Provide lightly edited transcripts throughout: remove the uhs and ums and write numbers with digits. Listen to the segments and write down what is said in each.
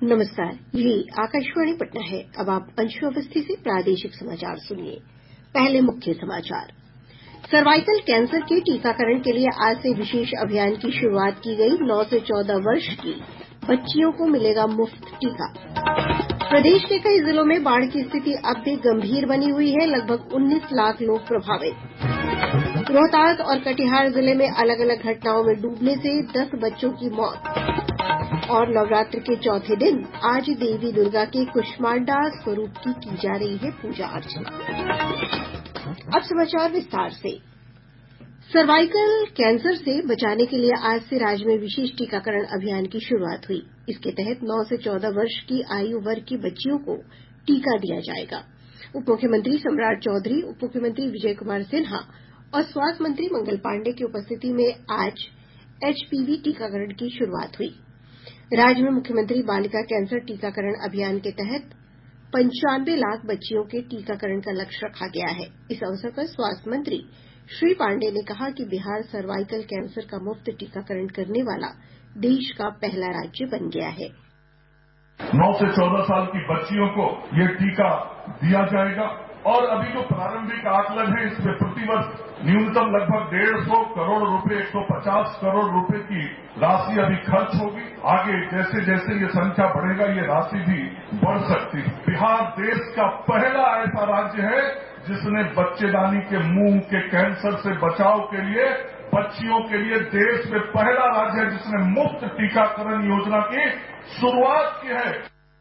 नमस्कार, ये आकाशवाणी पटना है। अब आप अंशु अवस्थी से प्रादेशिक समाचार सुनिए। पहले मुख्य समाचार। सर्वाइकल कैंसर के टीकाकरण के लिए आज से विशेष अभियान की शुरूआत की गई। 9 से 14 वर्ष की बच्चियों को मिलेगा मुफ्त टीका। प्रदेश के कई जिलों में बाढ़ की स्थिति अब भी गंभीर बनी हुई है। लगभग 19 लाख लोग प्रभावित। रोहतास और कटिहार जिले में अलग अलग घटनाओं में डूबने से 10 बच्चों की मौत। और नवरात्र के चौथे दिन आज देवी दुर्गा के कुष्मांडा स्वरूप की जा रही है पूजा अर्चना। अब समाचार विस्तार से। सर्वाइकल कैंसर से बचाने के लिए आज से राज्य में विशेष टीकाकरण अभियान की शुरूआत हुई। इसके तहत 9 से 14 वर्ष की आयु वर्ग की बच्चियों को टीका दिया जाएगा। उप मुख्यमंत्री सम्राट चौधरी, उप मुख्यमंत्री विजय कुमार सिन्हा और स्वास्थ्य मंत्री मंगल पांडेय की उपस्थिति में आज एचपीवी टीकाकरण की शुरूआत हुई। राज्य में मुख्यमंत्री बालिका कैंसर टीकाकरण अभियान के तहत 95 लाख बच्चियों के टीकाकरण का लक्ष्य रखा गया है। इस अवसर पर स्वास्थ्य मंत्री श्री पांडेय ने कहा कि बिहार सर्वाइकल कैंसर का मुफ्त टीकाकरण करने वाला देश का पहला राज्य बन गया है। 9 से 14 साल की बच्चियों को ये टीका दिया जाएगा और अभी जो प्रारंभिक आकलन है इसमें प्रतिवर्ष न्यूनतम लगभग 150 करोड़ रुपए, 150 करोड़ रुपए की राशि अभी खर्च होगी। आगे जैसे जैसे ये संख्या बढ़ेगा ये राशि भी बढ़ सकती है। बिहार देश का पहला ऐसा राज्य है जिसने बच्चेदानी के मुंह के कैंसर से बचाव के लिए बच्चियों के लिए देश में पहला राज्य है जिसने मुफ्त टीकाकरण योजना की शुरुआत की है।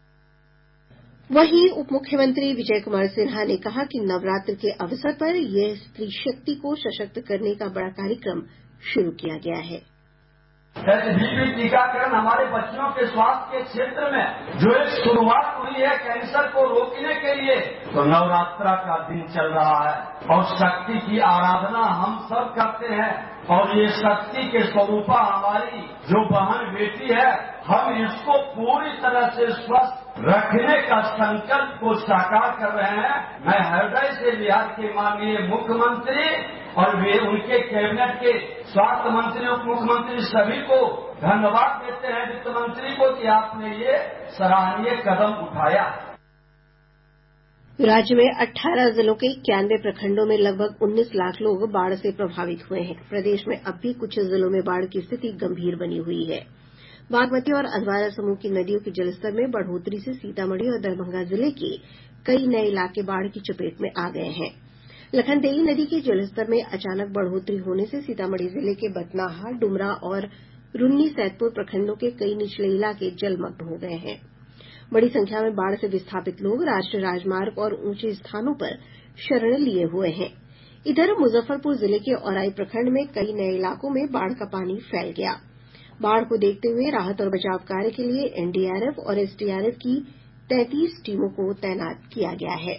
वहीं उप मुख्यमंत्री विजय कुमार सिन्हा ने कहा कि नवरात्र के अवसर पर यह स्त्री शक्ति को सशक्त करने का बड़ा कार्यक्रम शुरू किया गया है। एचपीवी टीकाकरण हमारे बच्चियों के स्वास्थ्य के क्षेत्र में जो एक शुरुआत हुई है कैंसर को रोकने के लिए, तो नवरात्रा का दिन चल रहा है और शक्ति की आराधना हम सब करते हैं और ये शक्ति के स्वरूपा हमारी जो बहन बेटी है, हम इसको पूरी तरह से स्वस्थ रखने का संकल्प को साकार कर रहे हैं। मैं हृदय से बिहार के माननीय मुख्यमंत्री और वे उनके कैबिनेट के स्वास्थ्य मंत्री, उप मुख्यमंत्री सभी को धन्यवाद देते हैं, वित्त मंत्री को, कि आपने ये सराहनीय कदम उठाया। राज्य में 18 जिलों के 91 प्रखंडों में लगभग 19 लाख लोग बाढ़ से प्रभावित हुए हैं। प्रदेश में अब भी कुछ जिलों में बाढ़ की स्थिति गंभीर बनी हुई है। बागमती और अधवारा समूह की नदियों के जलस्तर में बढ़ोतरी से सीतामढ़ी और दरभंगा जिले के कई नये इलाके बाढ़ की चपेट में आ गये हैं। लखनदेई नदी के जलस्तर में अचानक बढ़ोतरी होने से सीतामढ़ी जिले के बथनाहा, डुमरा और रून्नी सैदपुर प्रखंडों के कई निचले इलाके जलमग्न हो गये हैं। बड़ी संख्या में बाढ़ से विस्थापित लोग राष्ट्रीय राजमार्ग और ऊंचे स्थानों पर शरण लिए हुए हैं। इधर मुजफ्फरपुर जिले के औराई प्रखंड में कई नये इलाकों में बाढ़ का पानी फैल गया। बाढ़ को देखते हुए राहत और बचाव कार्य के लिए एनडीआरएफ और एसडीआरएफ की 33 टीमों को तैनात किया गया है।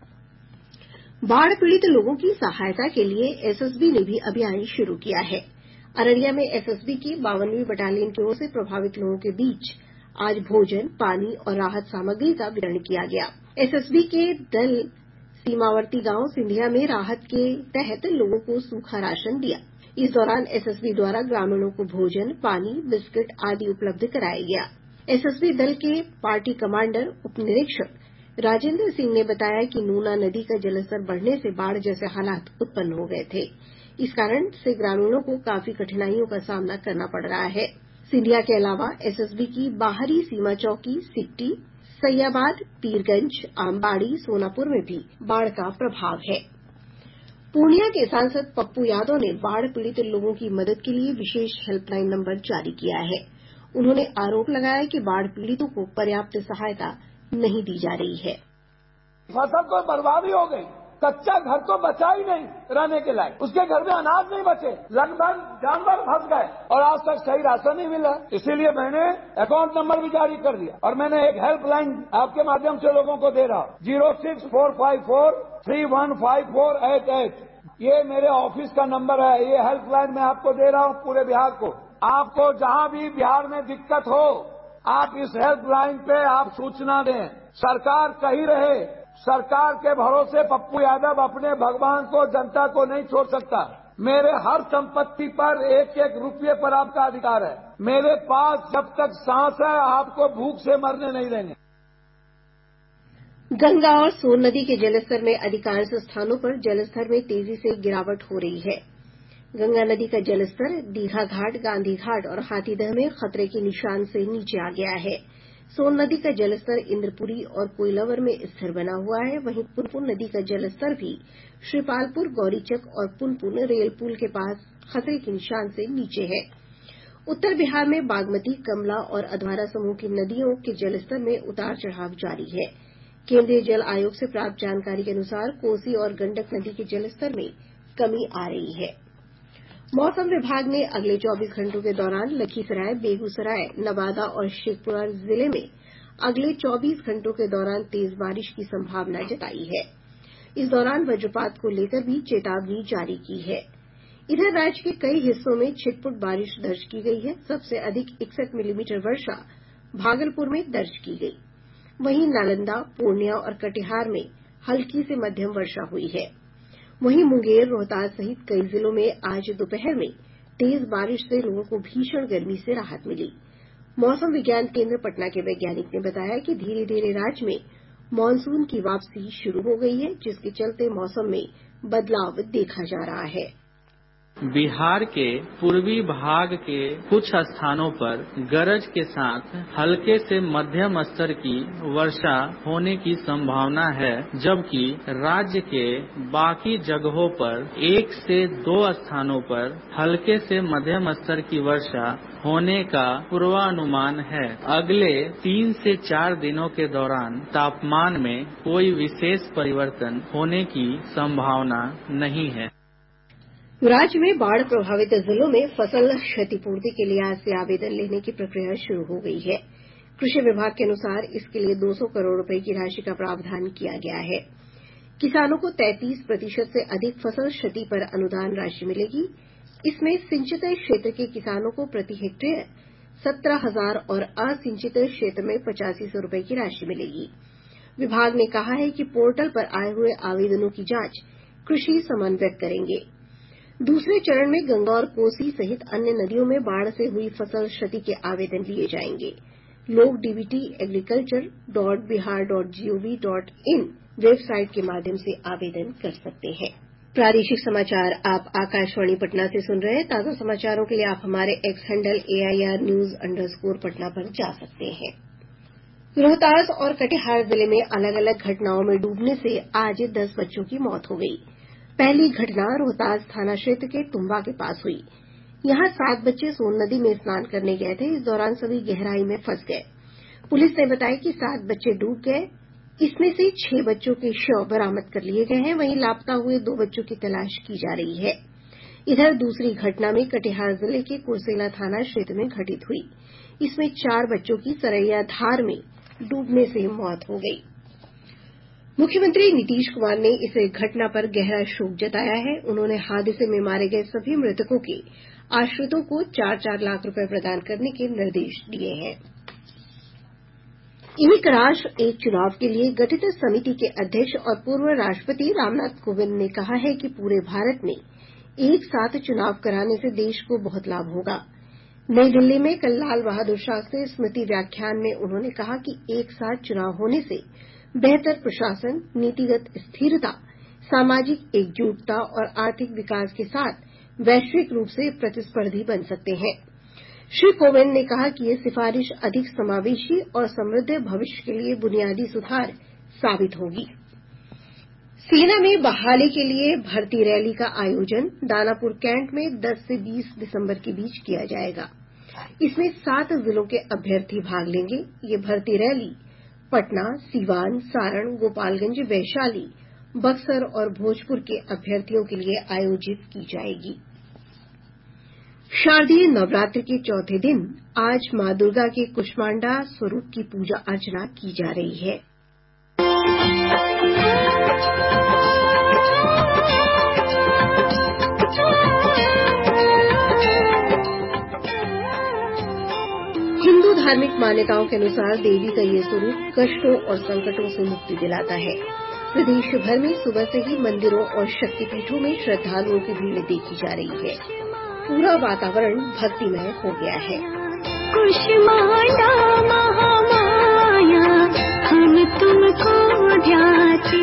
बाढ़ पीड़ित लोगों की सहायता के लिए एसएसबी ने भी अभियान शुरू किया है। अररिया में एसएसबी की 52वीं बटालियन की ओर से प्रभावित लोगों के बीच आज भोजन, पानी और राहत सामग्री का वितरण किया गया। एसएसबी के दल सीमावर्ती गांव सिंधिया में राहत के तहत लोगों को सूखा राशन दिया। इस दौरान एसएसबी द्वारा ग्रामीणों को भोजन, पानी, बिस्किट आदि उपलब्ध कराया गया। एसएसबी दल के पार्टी कमांडर उप निरीक्षक राजेंद्र सिंह ने बताया कि नूना नदी का जलस्तर बढ़ने से बाढ़ जैसे हालात उत्पन्न हो गये थे। इस कारण से ग्रामीणों को काफी कठिनाइयों का सामना करना पड़ रहा है। सिंधिया के अलावा एसएसबी की बाहरी सीमा चौकी सिकटी, सैयाबाद, पीरगंज, आमबाड़ी, सोनापुर में भी बाढ़ का प्रभाव है। पूर्णिया के सांसद पप्पू यादव ने बाढ़ पीड़ित लोगों की मदद के लिए विशेष हेल्पलाइन नंबर जारी किया है। उन्होंने आरोप लगाया कि बाढ़ पीड़ितों को पर्याप्त सहायता नहीं दी जा रही है। फसल तो बर्बादी हो गई, कच्चा घर तो बचा ही नहीं रहने के लायक, उसके घर में अनाज नहीं बचे, लगभग जानवर फंस गए और आज तक सही राशन नहीं मिला। इसीलिए मैंने अकाउंट नंबर भी जारी कर दिया और मैंने एक हेल्पलाइन आपके माध्यम से लोगों को दे रहा हूँ, 06454315488। ये मेरे ऑफिस का नंबर है। ये हेल्पलाइन मैं आपको दे रहा हूँ पूरे बिहार को। आपको जहाँ भी बिहार में दिक्कत हो, आप इस हेल्पलाइन पे आप सूचना दें। सरकार कहीं रहे, सरकार के भरोसे पप्पू यादव अपने भगवान को, जनता को नहीं छोड़ सकता। मेरे हर संपत्ति पर एक एक रुपये पर आपका अधिकार है। मेरे पास जब तक सांस है आपको भूख से मरने नहीं देंगे। गंगा और सोन नदी के जलस्तर में अधिकांश स्थानों पर जलस्तर में तेजी से गिरावट हो रही है। गंगा नदी का जलस्तर दीघा घाट, गांधी घाट और हाथीदह में खतरे के निशान से नीचे आ गया है। सोन नदी का जलस्तर इंद्रपुरी और कोइलवर में स्थिर बना हुआ है। वहीं पुनपुन नदी का जलस्तर भी श्रीपालपुर, गौरीचक और पुनपुन रेल पुल के पास खतरे के निशान से नीचे है। उत्तर बिहार में बागमती, कमला और अधवारा समूह की नदियों के जलस्तर में उतार चढ़ाव जारी है। केंद्रीय जल आयोग से प्राप्त जानकारी के अनुसार कोसी और गंडक नदी के जलस्तर में कमी आ रही है। मौसम विभाग ने अगले 24 घंटों के दौरान लखीसराय, बेगूसराय, नवादा और शेखपुरा जिले में अगले 24 घंटों के दौरान तेज बारिश की संभावना जताई है। इस दौरान वज्रपात को लेकर भी चेतावनी जारी की है। इधर राज्य के कई हिस्सों में छिटपुट बारिश दर्ज की गई है। सबसे अधिक 61 मिलीमीटर वर्षा भागलपुर में दर्ज की गई। वहीं नालंदा, पूर्णिया और कटिहार में हल्की से मध्यम वर्षा हुई है। वहीं मुंगेर, रोहतास सहित कई जिलों में आज दोपहर में तेज बारिश से लोगों को भीषण गर्मी से राहत मिली। मौसम विज्ञान केंद्र पटना के वैज्ञानिक ने बताया कि धीरे धीरे राज्य में मॉनसून की वापसी शुरू हो गई है, जिसके चलते मौसम में बदलाव देखा जा रहा है। बिहार के पूर्वी भाग के कुछ स्थानों पर गरज के साथ हल्के से मध्यम स्तर की वर्षा होने की संभावना है, जबकि राज्य के बाकी जगहों पर 1 से 2 स्थानों पर हल्के से मध्यम स्तर की वर्षा होने का पूर्वानुमान है। अगले 3 से 4 दिनों के दौरान तापमान में कोई विशेष परिवर्तन होने की संभावना नहीं है। राज्य में बाढ़ प्रभावित जिलों में फसल क्षतिपूर्ति के लिए आज से आवेदन लेने की प्रक्रिया शुरू हो गई है। कृषि विभाग के अनुसार इसके लिए 200 करोड़ रुपए की राशि का प्रावधान किया गया है। किसानों को 33% से अधिक फसल क्षति पर अनुदान राशि मिलेगी। इसमें सिंचित क्षेत्र के किसानों को प्रति हेक्टेयर 17,000 और असिंचित क्षेत्र में 8500 रुपए की राशि मिलेगी। विभाग ने कहा है कि पोर्टल पर आए हुए आवेदनों की जांच कृषि समन्वयक करेंगे। दूसरे चरण में गंगा और कोसी सहित अन्य नदियों में बाढ़ से हुई फसल क्षति के आवेदन लिए जाएंगे। लोग dbt.agriculture.bihar.gov.in वेबसाइट के माध्यम से आवेदन कर सकते हैं। प्रादेशिक समाचार आप आकाशवाणी पटना से सुन रहे हैं। ताजा समाचारों के लिए आप हमारे एक्स हैंडल AIR_News_पटना पर जा सकते हैं। रोहतास और कटिहार जिले में अलग अलग घटनाओं में डूबने से आज 10 बच्चों की मौत हो गई। पहली घटना रोहतास थाना क्षेत्र के तुम्बा के पास हुई। यहां 7 बच्चे सोन नदी में स्नान करने गए थे। इस दौरान सभी गहराई में फंस गए। पुलिस ने बताया कि 7 बच्चे डूब गए। इसमें से 6 बच्चों के शव बरामद कर लिए गए हैं। वहीं लापता हुए 2 बच्चों की तलाश की जा रही है। इधर दूसरी घटना में कटिहार जिले के कुर्सेला थाना क्षेत्र में घटित हुई। इसमें 4 बच्चों की सरैया धार में डूबने से मौत हो गई। मुख्यमंत्री नीतीश कुमार ने इस घटना पर गहरा शोक जताया है। उन्होंने हादसे में मारे गए सभी मृतकों के आश्रितों को 4-4 लाख रुपए प्रदान करने के निर्देश दिए हैं। एक राष्ट्र एक चुनाव के लिए गठित समिति के अध्यक्ष और पूर्व राष्ट्रपति रामनाथ कोविंद ने कहा है कि पूरे भारत में एक साथ चुनाव कराने से देश को बहुत लाभ होगा। नई दिल्ली में कल लाल बहादुर शास्त्री स्मृति व्याख्यान में उन्होंने कहा कि एक साथ चुनाव होने से बेहतर प्रशासन, नीतिगत स्थिरता, सामाजिक एकजुटता और आर्थिक विकास के साथ वैश्विक रूप से प्रतिस्पर्धी बन सकते हैं। श्री कोविंद ने कहा कि ये सिफारिश अधिक समावेशी और समृद्ध भविष्य के लिए बुनियादी सुधार साबित होगी। सेना में बहाली के लिए भर्ती रैली का आयोजन दानापुर कैंट में 10 से 20 दिसंबर के बीच किया जाएगा। इसमें 7 जिलों के अभ्यर्थी भाग लेंगे। ये भर्ती रैली पटना, सीवान, सारण, गोपालगंज, वैशाली, बक्सर और भोजपुर के अभ्यर्थियों के लिए आयोजित की जाएगी। शारदीय नवरात्र के चौथे दिन आज मां दुर्गा के कुष्मांडा स्वरूप की पूजा अर्चना की जा रही है। हिन्दू धार्मिक मान्यताओं के अनुसार देवी का ये स्वरूप कष्टों और संकटों से मुक्ति दिलाता है। प्रदेश भर में सुबह से ही मंदिरों और शक्तिपीठों में श्रद्धालुओं की भीड़ देखी जा रही है। पूरा वातावरण भक्तिमय हो गया है। कुष्मांडा महामाया हम तुमको ध्याते।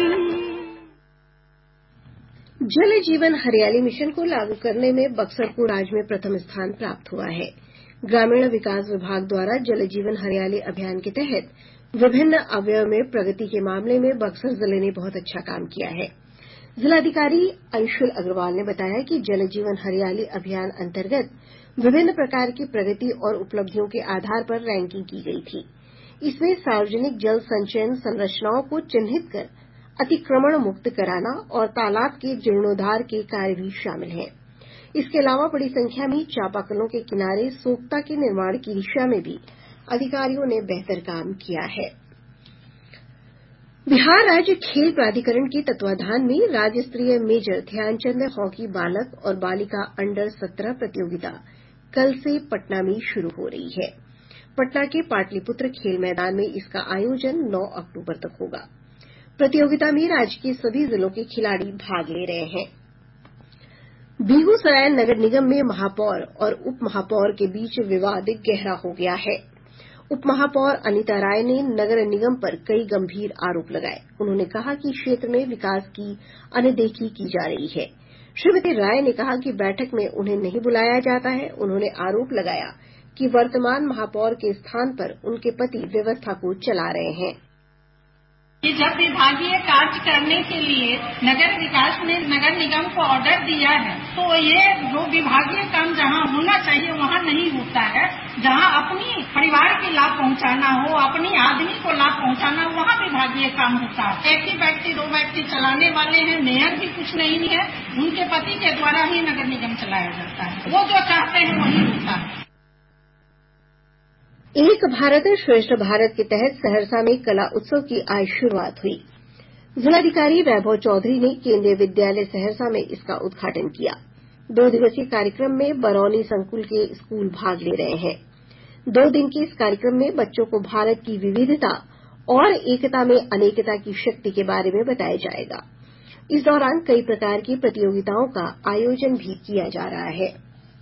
जल जीवन हरियाली मिशन को लागू करने में बक्सर को राज्य में प्रथम स्थान प्राप्त हुआ है। ग्रामीण विकास विभाग द्वारा जल जीवन हरियाली अभियान के तहत विभिन्न अवयव में प्रगति के मामले में बक्सर जिले ने बहुत अच्छा काम किया है। जिलाधिकारी अंशुल अग्रवाल ने बताया कि जल जीवन हरियाली अभियान अंतर्गत विभिन्न प्रकार की प्रगति और उपलब्धियों के आधार पर रैंकिंग की गई थी। इसमें सार्वजनिक जल संचयन संरचनाओं को चिन्हित कर अतिक्रमण मुक्त कराना और तालाब के जीर्णोद्धार के कार्य भी शामिल हैं। इसके अलावा बड़ी संख्या में चापाकलों के किनारे सोख्ता के निर्माण की दिशा में भी अधिकारियों ने बेहतर काम किया है। बिहार राज्य खेल प्राधिकरण के तत्वावधान में राज्य स्तरीय मेजर ध्यानचंद हॉकी बालक और बालिका अंडर 17 प्रतियोगिता कल से पटना में शुरू हो रही है। पटना के पाटलिपुत्र खेल मैदान में इसका आयोजन 9 अक्टूबर तक होगा। प्रतियोगिता में राज्य के सभी जिलों के खिलाड़ी भाग ले रहे हैं। बेगूसराय नगर निगम में महापौर और उप महापौर के बीच विवाद गहरा हो गया है। उप महापौर अनिता राय ने नगर निगम पर कई गंभीर आरोप लगाए। उन्होंने कहा कि क्षेत्र में विकास की अनदेखी की जा रही है। श्रीमती राय ने कहा कि बैठक में उन्हें नहीं बुलाया जाता है। उन्होंने आरोप लगाया कि वर्तमान महापौर के स्थान पर उनके पति व्यवस्था को चला रहे हैं। जब विभागीय कार्य करने के लिए नगर विकास ने नगर निगम को ऑर्डर दिया है तो ये जो विभागीय काम जहाँ होना चाहिए वहाँ नहीं होता है। जहाँ अपनी परिवार के लाभ पहुँचाना हो, अपनी आदमी को लाभ पहुँचाना हो, वहाँ विभागीय काम होता है। एक ही व्यक्ति 2 व्यक्ति चलाने वाले हैं, मेयर भी कुछ नहीं है, उनके पति के द्वारा ही नगर निगम चलाया जाता है। वो जो चाहते हैं वही होता है। एक भारत श्रेष्ठ भारत के तहत सहरसा में कला उत्सव की आज शुरूआत हुई। जिलाधिकारी वैभव चौधरी ने केंद्रीय विद्यालय सहरसा में इसका उद्घाटन किया। 2 दिवसीय कार्यक्रम में बरौनी संकुल के स्कूल भाग ले रहे हैं। 2 दिन के इस कार्यक्रम में बच्चों को भारत की विविधता और एकता में अनेकता की शक्ति के बारे में बताया जाएगा। इस दौरान कई प्रकार की प्रतियोगिताओं का आयोजन भी किया जा रहा है।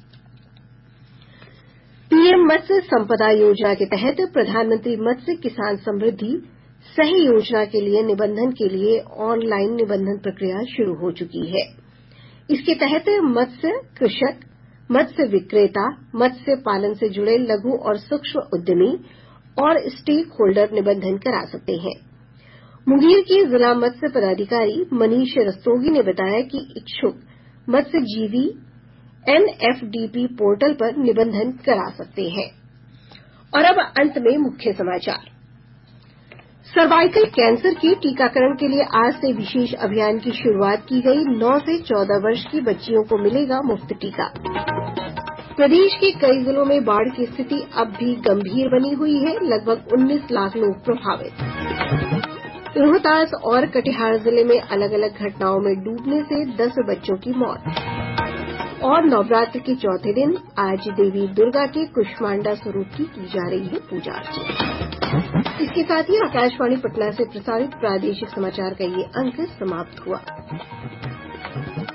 पीएम मत्स्य संपदा योजना के तहत प्रधानमंत्री मत्स्य किसान समृद्धि सह योजना के लिए निबंधन के लिए ऑनलाइन निबंधन प्रक्रिया शुरू हो चुकी है। इसके तहत मत्स्य कृषक, मत्स्य विक्रेता, मत्स्य पालन से जुड़े लघु और सूक्ष्म उद्यमी और स्टेक होल्डर निबंधन करा सकते हैं। मुंगेर के जिला मत्स्य पदाधिकारी मनीष रस्तोगी ने बताया कि इच्छुक मत्स्यजीवी NFDP पोर्टल पर निबंधन करा सकते हैं। और अब अंत में मुख्य समाचार। सर्वाइकल कैंसर के टीकाकरण के लिए आज से विशेष अभियान की शुरूआत की गई। 9 से 14 वर्ष की बच्चियों को मिलेगा मुफ्त टीका। प्रदेश के कई जिलों में बाढ़ की स्थिति अब भी गंभीर बनी हुई है। लगभग 19 लाख लोग प्रभावित। रोहतास और कटिहार जिले में अलग अलग घटनाओं में डूबने से 10 बच्चों की मौत। और नवरात्र के चौथे दिन आज देवी दुर्गा के कुष्मांडा स्वरूप की जा रही है पूजा अर्चना। इसके साथ ही आकाशवाणी पटना से प्रसारित प्रादेशिक समाचार का ये अंक समाप्त हुआ।